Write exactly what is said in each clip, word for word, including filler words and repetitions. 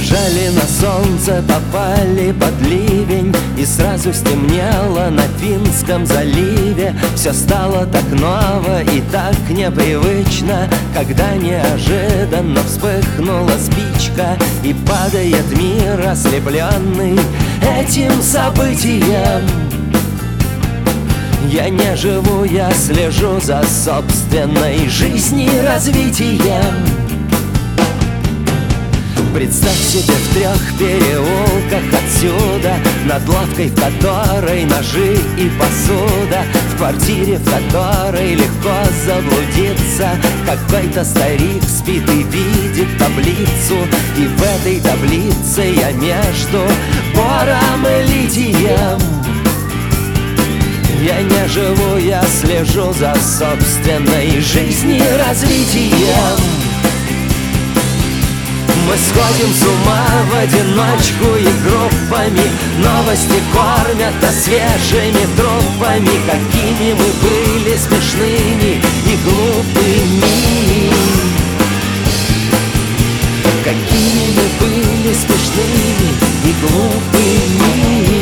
Бежали на солнце, попали под ливень, и сразу стемнело на Финском заливе. Все стало так ново и так непривычно, когда неожиданно вспыхнула спичка, и падает мир, ослепленный этим событием. Я не живу, я слежу за собственной жизнью-развитием. Представь себе в трех переулках отсюда, над лавкой, в которой ножи и посуда, в квартире, в которой легко заблудиться. Какой-то старик спит и видит таблицу, и в этой таблице я между бором и литием. Я не живу, я слежу за собственной жизнью-развитием. Мы сходим с ума в одиночку и группами, новости кормят а свежими трупами. Какими мы были смешными и глупыми, какими мы были смешными и глупыми.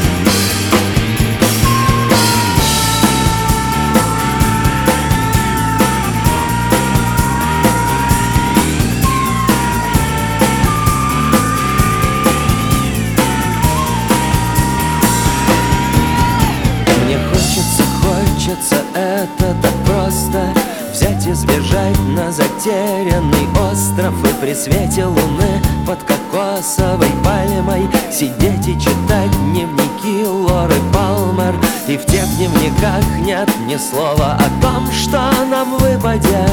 Хочется это так просто взять и сбежать на затерянный остров, и при свете луны под кокосовой пальмой сидеть и читать дневники Лоры Палмер. И в тех дневниках нет ни слова о том, что нам выпадет.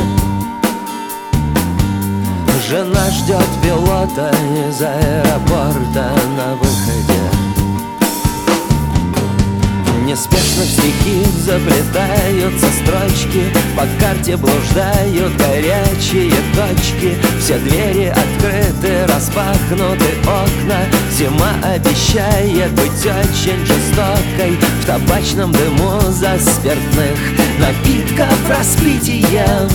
Жена ждет пилота из аэропорта на выходе. Неспешно в стихи заплетаются строчки, по карте блуждают горячие точки. Все двери открыты, распахнуты окна. Зима обещает быть очень жестокой, в табачном дыму за спиртных напитков распитием.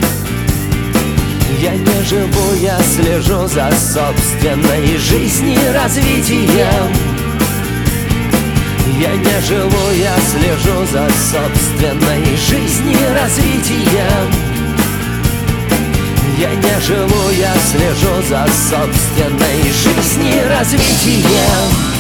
Я не живу, я слежу за собственной жизнью-развитием. Я не живу, я слежу за собственной жизнью-развитием. Я не живу, я слежу за собственной жизнью-развитием.